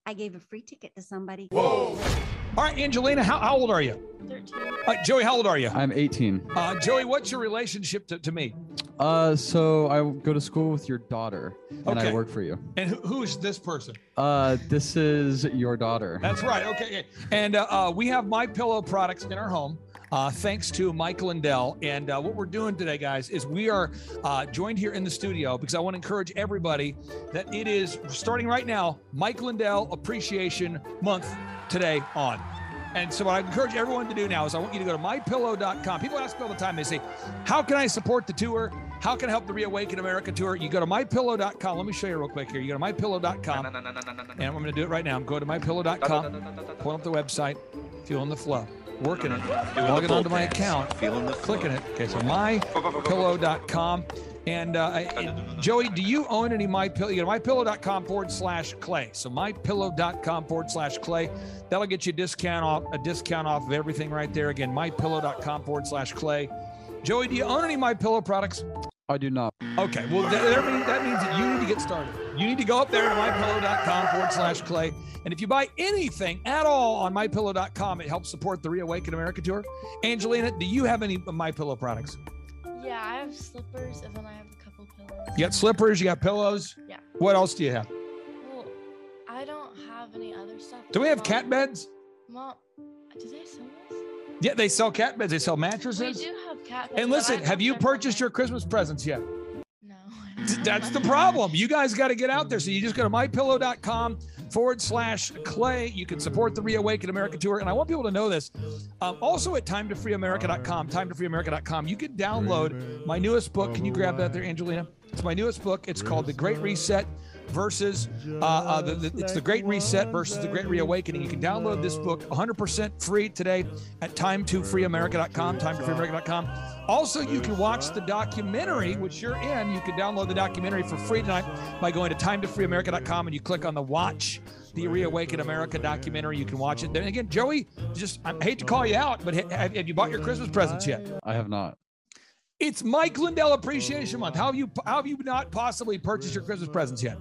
I gave a free ticket to somebody. Whoa. All right, Angelina, how, how old are you? thirteen. Uh, Joey, how old are you? I'm eighteen. Uh, Joey, what's your relationship to, to me? Uh, so I go to school with your daughter, and Okay. I work for you. And who, who's this person? Uh, this is your daughter. That's right. Okay. And uh, uh, we have My Pillow products in our home. Uh, thanks to Mike Lindell. And uh, what we're doing today, guys, is we are uh, joined here in the studio because I want to encourage everybody that it is starting right now, Mike Lindell Appreciation Month today on. And so what I encourage everyone to do now is I want you to go to my pillow dot com. People ask me all the time, they say, how can I support the tour? How can I help the Reawaken America tour? You go to my pillow dot com. Let me show you real quick here. You go to my pillow dot com. And I'm going to do it right now. Go to my pillow dot com, pull up the website, feeling the flow. Working it, logging onto my account, feeling the clicking it. Okay, so my pillow dot com. And uh, I- Joey, do you own any My Pillow? You go to my pillow dot com forward slash clay. So my pillow dot com forward slash clay. That'll get you a discount off a discount off of everything right there. Again, my pillow dot com forward slash clay. Joey, do you own any My Pillow products? I do not. Okay, well that, that means that means that you need to get started. You need to go up there to my pillow dot com forward slash clay. And if you buy anything at all on my pillow dot com, it helps support the Reawaken America tour. Angelina, do you have any My Pillow products? Yeah, I have slippers and then I have a couple pillows. You got slippers, you got pillows. Yeah. What else do you have? Well, I don't have any other stuff. Do we have Mom- cat beds? Mom, do they sell this? Yeah, they sell cat beds. They sell We mattresses. do have cat beds. And but listen, I have don't you have purchased your Christmas presents yet? No. That's the problem. You guys got to get out there. So you just go to my pillow dot com forward slash clay. You can support the Reawaken America tour. And I want people to know this. Um, also at time to free america dot com, time to free america dot com, you can download my newest book. Can you grab that there, Angelina? It's my newest book. It's called The Great Reset versus uh, uh, the, the, it's the Great Reset versus the Great Reawakening. You can download this book one hundred percent free today at time to free america dot com, time to free america dot com. Also, you can watch the documentary, which you're in. You can download the documentary for free tonight by going to time to free america dot com and you click on the Watch the Reawaken America documentary. You can watch it. Then again, Joey, just I hate to call you out, but ha- have, have you bought your Christmas presents yet? I have not. It's Mike Lindell Appreciation Month. How have you how have you not possibly purchased your Christmas presents yet?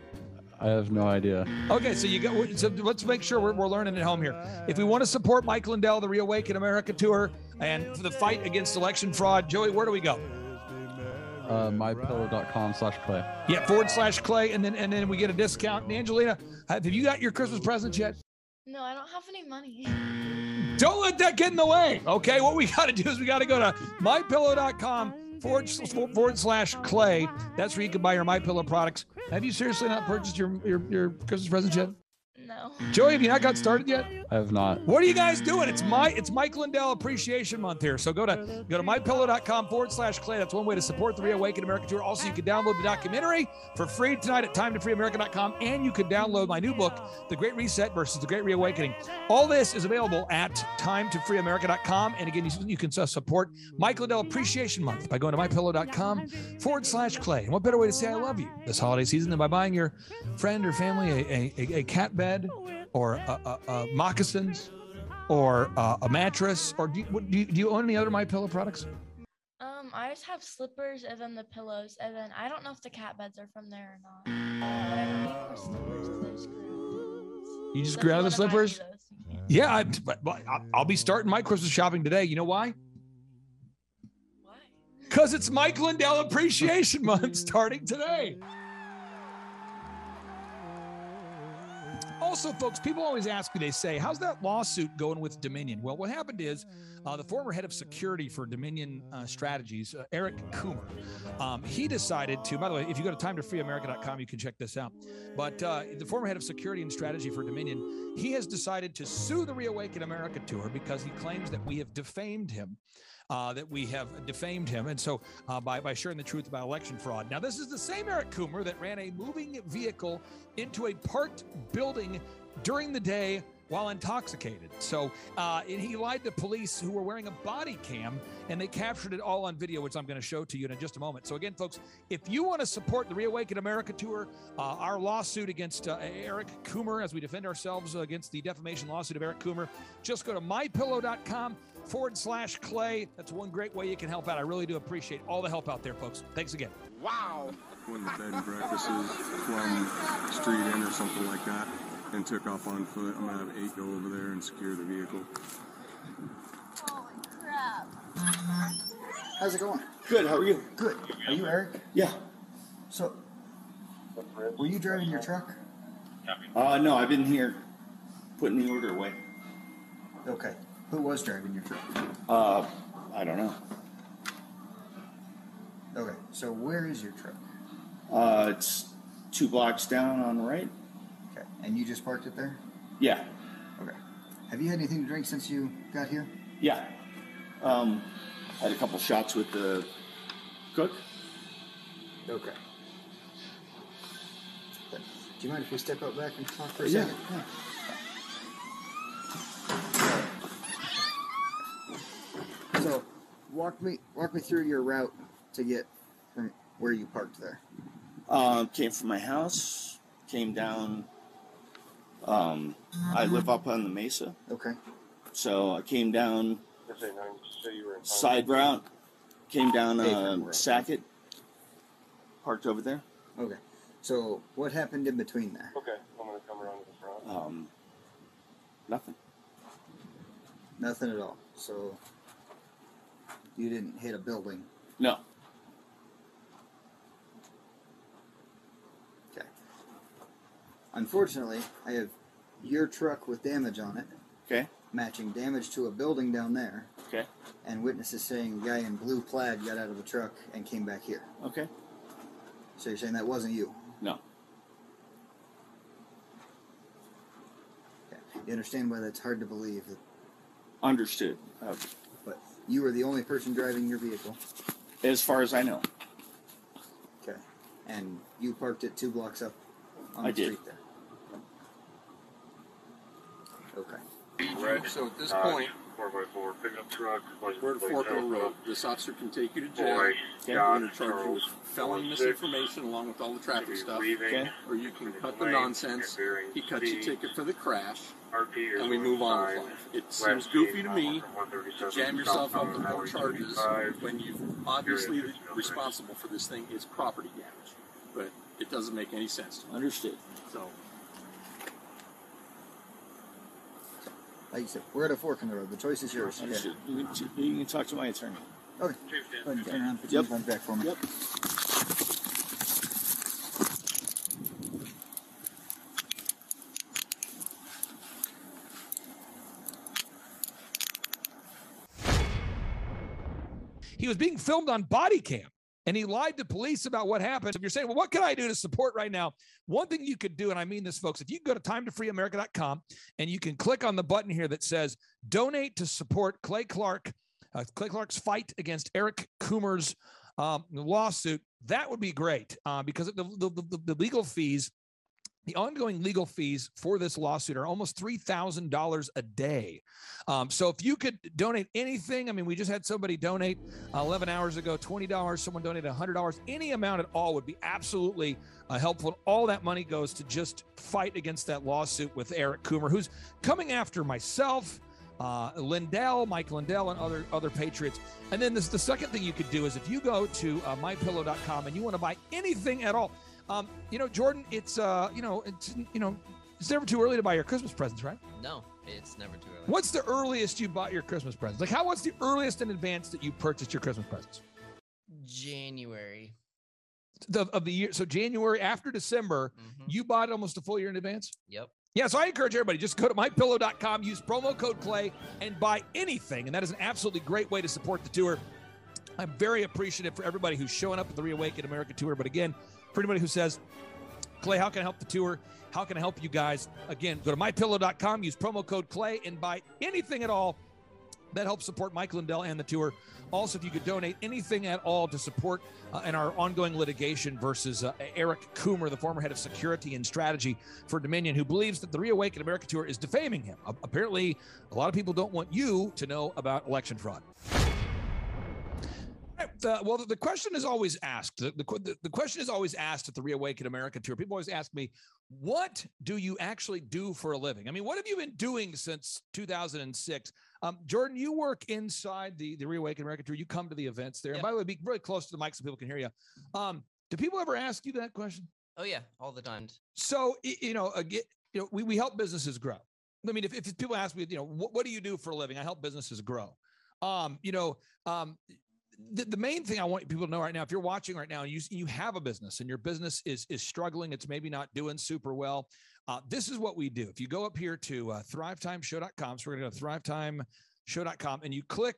I have no idea. Okay, so you got. So let's make sure we're, we're learning at home here. If we want to support Mike Lindell, the Reawaken America tour, and for the fight against election fraud, Joey, where do we go? Uh, my pillow dot com slash clay. Yeah, forward slash clay, and then and then we get a discount. And Angelina, have you got your Christmas presents yet? No, I don't have any money. Don't let that get in the way. Okay, what we got to do is we got to go to my pillow dot com forward, forward slash clay. That's where you can buy your My Pillow products. Have you seriously not purchased your, your, your Christmas presents yet? No. Joey, have you not got started yet? I have not. What are you guys doing? It's my it's Mike Lindell Appreciation Month here. So go to go to my pillow dot com forward slash clay. That's one way to support the Reawaken America tour. Also, you can download the documentary for free tonight at time to free america dot com, and you can download my new book, The Great Reset versus the Great Reawakening. All this is available at time to free america dot com. And again, you, you can support Mike Lindell Appreciation Month by going to my pillow dot com forward slash clay. And what better way to say I love you this holiday season than by buying your friend or family a, a, a cat bed, or uh, uh, uh, moccasins, or uh, a mattress, or do you, what, do you do you own any other My Pillow products? Um, I just have slippers and then the pillows, and then I don't know if the cat beds are from there or not. But I don't need more slippers because I just grew. You just grew out of the slippers? Yeah, I, but, but I'll- I'll be starting my Christmas shopping today. You know why? Why? Because it's Mike Lindell Appreciation Month starting today. Also, folks, people always ask me, they say, how's that lawsuit going with Dominion? Well, what happened is uh, the former head of security for Dominion uh, Strategies, uh, Eric Coomer, um, he decided to, by the way, if you go to time to free america dot com, you can check this out. But uh, the former head of security and strategy for Dominion, he has decided to sue the Reawaken America tour because he claims that we have defamed him. Uh, that we have defamed him, and so uh, by by sharing the truth about election fraud. Now, this is the same Eric Coomer that ran a moving vehicle into a parked building during the day while intoxicated. So uh, and he lied to police who were wearing a body cam, and they captured it all on video, which I'm going to show to you in just a moment. So again, folks, if you want to support the Reawaken America tour, uh, our lawsuit against uh, Eric Coomer, as we defend ourselves against the defamation lawsuit of Eric Coomer, just go to my pillow dot com forward slash clay. That's one great way you can help out. I really do appreciate all the help out there, folks. Thanks again. Wow. One of the bed and breakfasts from Street Inn or something like that. and took off on foot. I'm gonna have eight go over there and secure the vehicle. Holy crap. How's it going? Good, how are you? Good. Are you Eric? Yeah. So, were you driving your truck? Uh, no, I've been here putting the order away. Okay. Who was driving your truck? Uh, I don't know. Okay, so where is your truck? Uh, it's two blocks down on the right. Okay, and you just parked it there? Yeah. Okay. Have you had anything to drink since you got here? Yeah. Um, had a couple shots with the cook. Okay. Then, do you mind if we step out back and talk for a Yeah. second? Yeah. So, walk me walk me through your route to get from where you parked there. Uh, came from my house, came down. Um, I live up on the mesa. Okay. So I came down side route, came down uh, Sackett, parked over there. Okay. So, what happened in between there? Okay, I'm gonna come around to the front. Um, nothing. Nothing at all. So, you didn't hit a building? No. Okay. Unfortunately, I have your truck with damage on it. Okay. Matching damage to a building down there. Okay. And witnesses saying a guy in blue plaid got out of the truck and came back here. Okay. So you're saying that wasn't you? No. Okay. You understand why that's hard to believe? That, Understood. Uh, but you were the only person driving your vehicle? as far as I know. Okay. And you parked it two blocks up on I the did. street there? Okay. Right. So at this point, four by four pickup truck. We're at Forko Road. This officer can take you to jail. Okay. We're going to charge you with felony misinformation along with all the traffic stuff. Okay. Or you can cut the nonsense. He cuts your ticket for the crash, and we move on with life. It seems goofy to me to jam yourself up with more charges when you're obviously responsible for this thing is property damage. But it doesn't make any sense to me. Understood. So. Like you said, we're at a fork in the road. The choice is yours. Okay. Understood. You can, you can talk to my attorney. Okay. Go ahead and turn around. Put Yep. your phone back for me. Yep. He was being filmed on body cam and he lied to police about what happened. If you're saying, well, what can I do to support right now? One thing you could do, and I mean this, folks, if you go to time to free america dot com and you can click on the button here that says donate to support Clay Clark, uh, Clay Clark's fight against Eric Coomer's um, lawsuit, that would be great uh, because the, the, the, the legal fees, the ongoing legal fees for this lawsuit are almost three thousand dollars a day. Um, so if you could donate anything, I mean, we just had somebody donate uh, eleven hours ago, twenty dollars, someone donated one hundred dollars, any amount at all would be absolutely uh, helpful. All that money goes to just fight against that lawsuit with Eric Coomer, who's coming after myself, uh, Lindell, Mike Lindell, and other, other patriots. And then this, the second thing you could do is if you go to uh, my pillow dot com and you want to buy anything at all, Um, you know, Jordan, it's, uh, you know, it's, you know, it's never too early to buy your Christmas presents, right? No, it's never too early. What's the earliest you bought your Christmas presents? Like, how, what's the earliest in advance that you purchased your Christmas presents? January. The, of the year. So January after December, Mm-hmm. you bought almost a full year in advance? Yep. Yeah, so I encourage everybody, just go to my pillow dot com, use promo code Clay, and buy anything. And that is an absolutely great way to support the tour. I'm very appreciative for everybody who's showing up at the Reawaken America tour. But again, for anybody who says, Clay, how can I help the tour? How can I help you guys? Again, go to my pillow dot com, use promo code Clay, and buy anything at all that helps support Mike Lindell and the tour. Also, if you could donate anything at all to support uh, in our ongoing litigation versus uh, Eric Coomer, the former head of security and strategy for Dominion, who believes that the Reawaken America tour is defaming him. Uh, apparently, a lot of people don't want you to know about election fraud. Uh, well, the, the question is always asked. The, the, the question is always asked at the Reawaken America tour. People always ask me, what do you actually do for a living? I mean, what have you been doing since two thousand six? Um, Jordan, you work inside the, the Reawaken America tour. You come to the events there. And by the way, be really close to the mic so people can hear you. Um, do people ever ask you that question? Oh, yeah, all the time. So, you know, again, you know, we, we help businesses grow. I mean, if, if people ask me, you know, what, what do you do for a living? I help businesses grow. Um, you know, um, the, the main thing I want people to know right now, if you're watching right now and you, you have a business and your business is, is struggling, it's maybe not doing super well. Uh, this is what we do. If you go up here to uh, thrive time show dot com, so we're going to go to thrive time show dot com and you click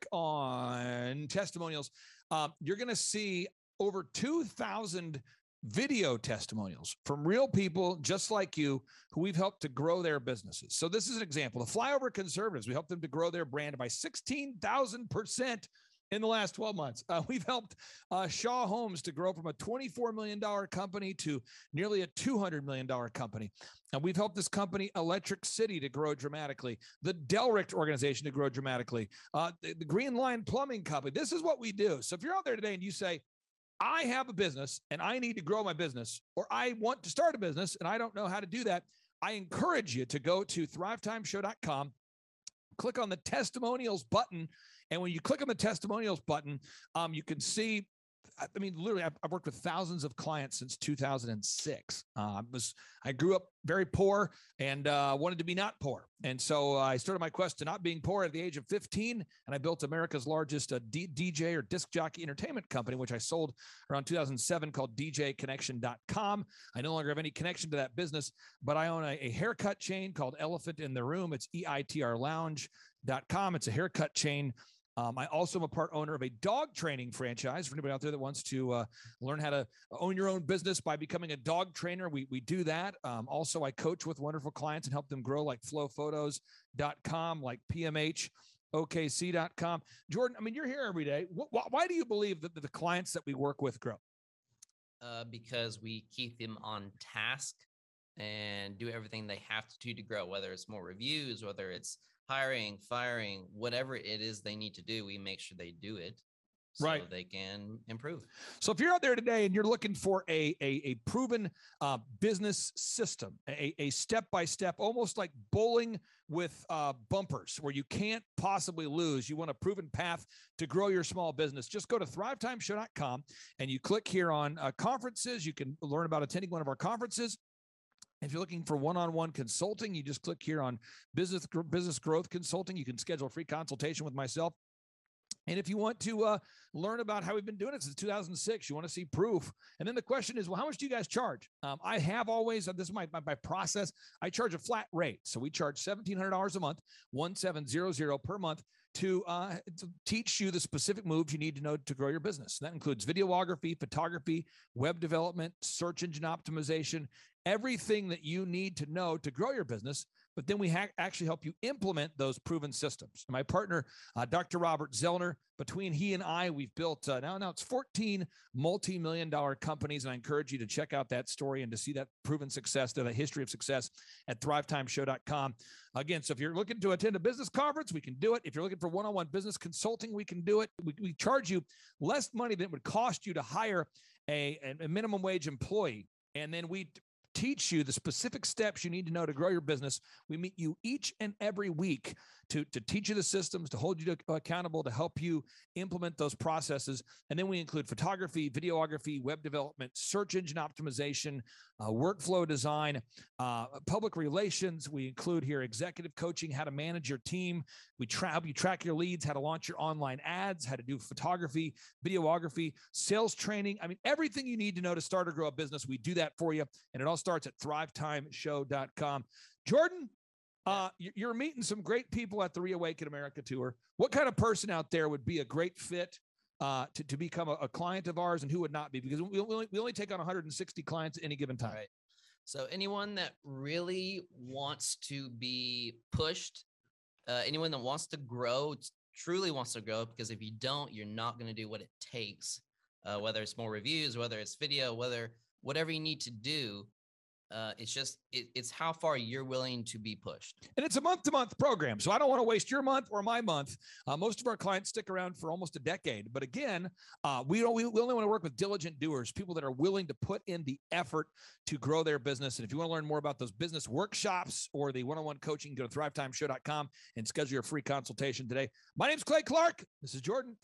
on testimonials, um, you're going to see over two thousand video testimonials from real people just like you who we've helped to grow their businesses. So this is an example. The Flyover Conservatives, we helped them to grow their brand by sixteen thousand percent in the last twelve months. Uh, we've helped uh, Shaw Homes to grow from a twenty-four million dollars company to nearly a two hundred million dollars company. And we've helped this company, Electric City, to grow dramatically, the Delricht organization to grow dramatically, uh, the, the Green Line Plumbing Company. This is what we do. So if you're out there today and you say, I have a business and I need to grow my business, or I want to start a business and I don't know how to do that, I encourage you to go to thrive time show dot com, click on the testimonials button. And when you click on the testimonials button, um, you can see, I mean, literally, I've, I've worked with thousands of clients since two thousand six. Uh, I was, I grew up very poor and uh, wanted to be not poor. And so uh, I started my quest to not being poor at the age of fifteen. And I built America's largest uh, D- DJ or disc jockey entertainment company, which I sold around two thousand seven, called D J connection dot com. I no longer have any connection to that business, but I own a, a haircut chain called Elephant in the Room. It's E I T R lounge dot com. It's a haircut chain. Um, I also am a part owner of a dog training franchise. For anybody out there that wants to uh, learn how to own your own business by becoming a dog trainer, we, we do that. Um, also, I coach with wonderful clients and help them grow, like flow photos dot com, like P M H O K C dot com. Jordan, I mean, you're here every day. Wh- why do you believe that the clients that we work with grow? Uh, because we keep them on task and do everything they have to do to grow, whether it's more reviews, whether it's hiring, firing, whatever it is they need to do, we make sure they do it so right. they can improve. So if you're out there today and you're looking for a, a, a proven uh, business system, a, a step-by-step, almost like bowling with uh, bumpers where you can't possibly lose, you want a proven path to grow your small business, just go to thrive time show dot com and you click here on uh, conferences. You can learn about attending one of our conferences. If you're looking for one-on-one consulting, you just click here on business, business growth consulting. You can schedule a free consultation with myself. And if you want to uh, learn about how we've been doing it since two thousand six, you want to see proof. And then the question is, well, how much do you guys charge? Um, I have always, this is my, my, my process. I charge a flat rate. So we charge seventeen hundred dollars a month, seventeen hundred per month to, uh, to teach you the specific moves you need to know to grow your business. And that includes videography, photography, web development, search engine optimization, everything that you need to know to grow your business. But then we ha- actually help you implement those proven systems. And my partner, uh, Doctor Robert Zellner, between he and I, we've built uh, now, now it's fourteen multi-million dollar companies. And I encourage you to check out that story and to see that proven success, the history of success at thrive time show dot com. Again, so if you're looking to attend a business conference, we can do it. If you're looking for one-on-one business consulting, we can do it. We, we charge you less money than it would cost you to hire a, a minimum wage employee. And then we teach you the specific steps you need to know to grow your business. We meet you each and every week to, to teach you the systems, to hold you to, accountable, to help you implement those processes. And then we include photography, videography, web development, search engine optimization, uh, workflow design, uh, public relations. We include here executive coaching, how to manage your team. We tra- help you track your leads, how to launch your online ads, how to do photography, videography, sales training. I mean, everything you need to know to start or grow a business, we do that for you. And it all starts at thrive time show dot com. Jordan, uh, you're meeting some great people at the Reawaken America Tour. What kind of person out there would be a great fit uh, to, to become a, a client of ours, and who would not be? Because we only, we only take on one hundred sixty clients at any given time. Right. So anyone that really wants to be pushed, uh, anyone that wants to grow, truly wants to grow, because if you don't, you're not going to do what it takes, uh, whether it's more reviews, whether it's video, whether whatever you need to do. Uh, it's just, it, it's how far you're willing to be pushed. And it's a month-to-month program, so I don't want to waste your month or my month. Uh, most of our clients stick around for almost a decade. But again, uh, we don't. We, we only want to work with diligent doers, people that are willing to put in the effort to grow their business. And if you want to learn more about those business workshops or the one-on-one coaching, go to thrive time show dot com and schedule your free consultation today. My name's Clay Clark. This is Jordan.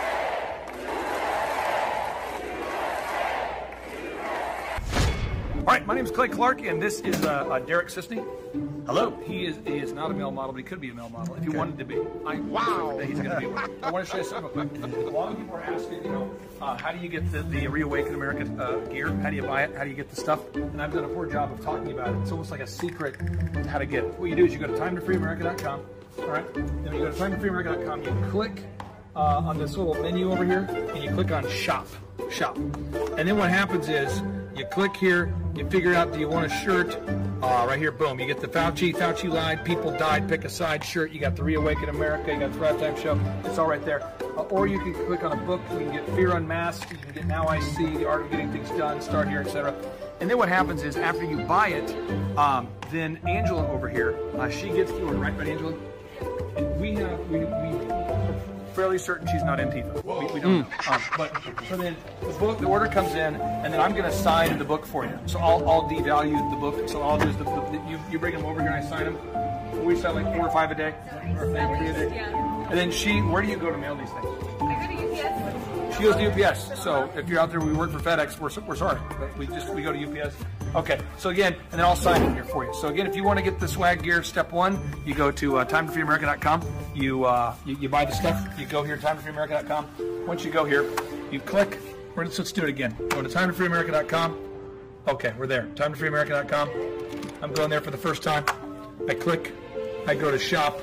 All my name is Clay Clark, and this is uh, uh, Derek Sisney. Hello. He is he is not a male model, but he could be a male model if he wanted to be. I, wow. He's going to be one. I want to show you something real quick. A lot of people are asking, you know, uh, how do you get the, the Reawaken America uh, gear? How do you buy it? How do you get the stuff? And I've done a poor job of talking about it. It's almost like a secret how to get it. What you do is you go to time to free america dot com. All right. Then you go to time to free america dot com. You click uh, on this little menu over here, and you click on Shop. Shop. And then what happens is you click here, you figure out, do you want a shirt? Uh, right here, boom, you get the Fauci, Fauci lied, people died, pick a side shirt. You got the Reawaken America, you got the Thrive Time Show. It's all right there. Uh, or you can click on a book. You can get Fear Unmasked. You can get Now I See, The Art of Getting Things Done, Start Here, et cetera. And then what happens is after you buy it, um, then Angela over here, uh, she gets the order, right, right, Angela? And we have, we, we fairly certain she's not Antifa. We, we don't mm. know. Um, but so then the book, the order comes in, and then I'm going to sign the book for you. So I'll, I'll devalue the book. So I'll do is the, the, you you bring them over here and I sign them. We sign like four or five a day, or three a day. Yeah. And then she, where do you go to mail these things? I go to U P S. She goes to U P S. So if you're out there, we work for FedEx. We're we're sorry, but we just we go to U P S. Okay, so again, and then I'll sign it here for you. So again, if you want to get the swag gear, step one, you go to uh, time to free america dot com. You, uh, you you buy the stuff. You go here, time to free america dot com. Once you go here, you click. Let's, let's do it again. Go to time to free america dot com. Okay, we're there. time to free america dot com. I'm going there for the first time. I click. I go to shop.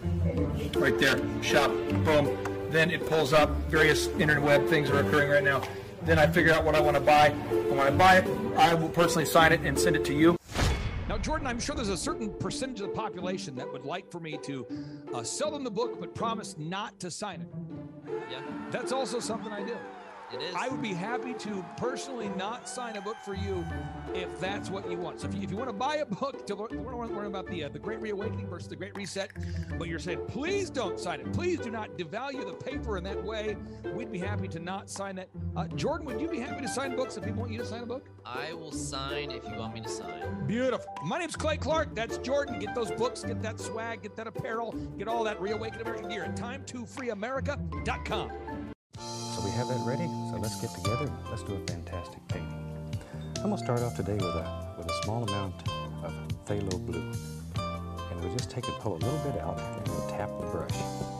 Right there, shop. Boom. Then it pulls up various interweb things that are occurring right now. Then I figure out what I want to buy. And when I buy it, I will personally sign it and send it to you. Now, Jordan, I'm sure there's a certain percentage of the population that would like for me to uh, sell them the book, but promise not to sign it. Yeah. That's also something I do. It is. I would be happy to personally not sign a book for you if that's what you want. So if you, if you want to buy a book to learn, learn about the uh, the Great Reawakening versus the Great Reset, but you're saying, please don't sign it. Please do not devalue the paper in that way. We'd be happy to not sign it. Uh, Jordan, would you be happy to sign books if people want you to sign a book? I will sign if you want me to sign. Beautiful. My name's Clay Clark. That's Jordan. Get those books, get that swag, get that apparel, get all that Reawaken American gear at time to free america dot com. So we have that ready, so let's get together and let's do a fantastic painting. I'm gonna start off today with a with a small amount of phthalo blue. And we'll just take and pull a little bit out and we'll tap the brush.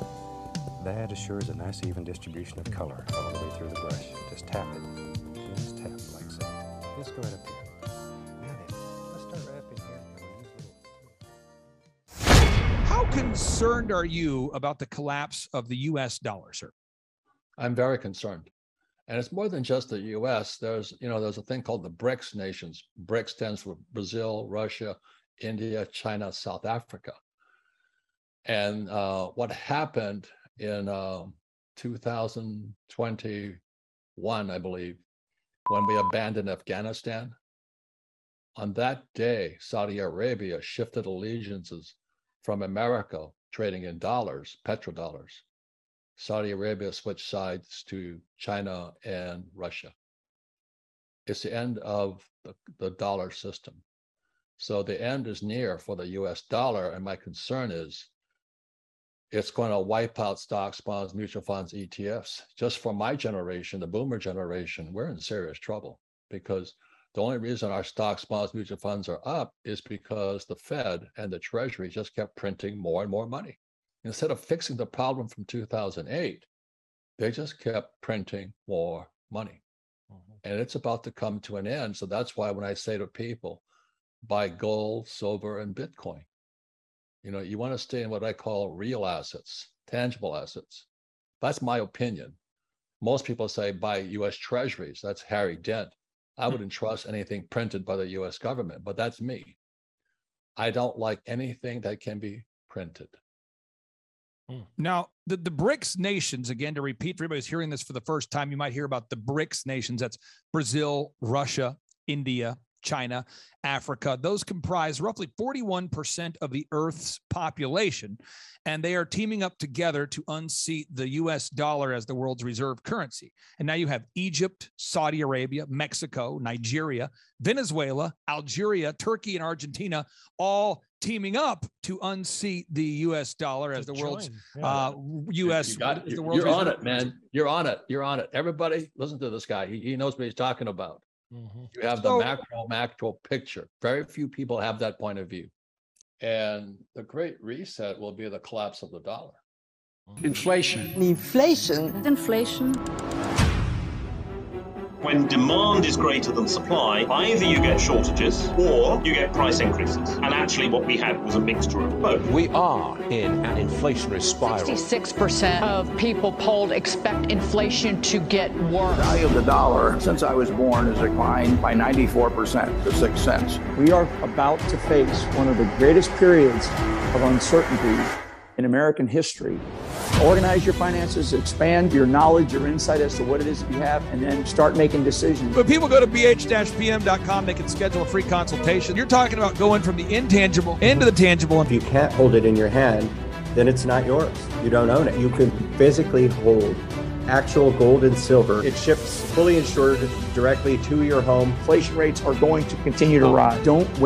That assures a nice even distribution of color all the way through the brush. Just tap it. Just tap it like so. Just go right up here. Now then, let's start right up in here. And we'll use a little... How concerned are you about the collapse of the U S dollar, sir? I'm very concerned. And it's more than just the U S. There's, you know, there's a thing called the BRICS nations. BRICS stands for Brazil, Russia, India, China, South Africa. And uh, what happened in uh, two thousand twenty-one, I believe, when we abandoned Afghanistan, on that day, Saudi Arabia shifted allegiances from America, trading in dollars, petrodollars. Saudi Arabia switched sides to China and Russia. It's the end of the, the dollar system. So the end is near for the U S dollar, and my concern is it's going to wipe out stocks, bonds, mutual funds, E T Fs. Just for my generation, the boomer generation, we're in serious trouble because the only reason our stocks, bonds, mutual funds are up is because the Fed and the Treasury just kept printing more and more money. Instead of fixing the problem from two thousand eight, they just kept printing more money. Mm-hmm. And it's about to come to an end. So that's why when I say to people, buy gold, silver, and Bitcoin, you know, you want to stay in what I call real assets, tangible assets. That's my opinion. Most people say buy U S Treasuries. That's Harry Dent. I wouldn't trust anything printed by the U S government, but that's me. I don't like anything that can be printed. Now, the, the BRICS nations, again, to repeat for everybody who's hearing this for the first time, you might hear about the BRICS nations. That's Brazil, Russia, India, China, Africa. Those comprise roughly forty-one percent of the Earth's population, and they are teaming up together to unseat the U S dollar as the world's reserve currency. And now you have Egypt, Saudi Arabia, Mexico, Nigeria, Venezuela, Algeria, Turkey, and Argentina all teaming up to unseat the U S dollar as the world's yeah. uh, U S. You got it. The You're, world's you're on reserve it, man. You're on it. You're on it. Everybody, listen to this guy. He, he knows what he's talking about. You have the macro, macro picture. Very few people have that point of view. And the great reset will be the collapse of the dollar. Inflation. Inflation. Inflation. When demand is greater than supply, either you get shortages or you get price increases. And actually what we had was a mixture of both. We are in an inflationary spiral. sixty-six percent of people polled expect inflation to get worse. The value of the dollar since I was born has declined by ninety-four percent to six cents. We are about to face one of the greatest periods of uncertainty in American history. Organize your finances, expand your knowledge, your insight as to what it is that you have, and then start making decisions. When people go to b h dash p m dot com, they can schedule a free consultation. You're talking about going from the intangible into the tangible. If you can't hold it in your hand, then it's not yours. You don't own it. You can physically hold actual gold and silver. It ships fully insured directly to your home. Inflation rates are going to continue to rise. Don't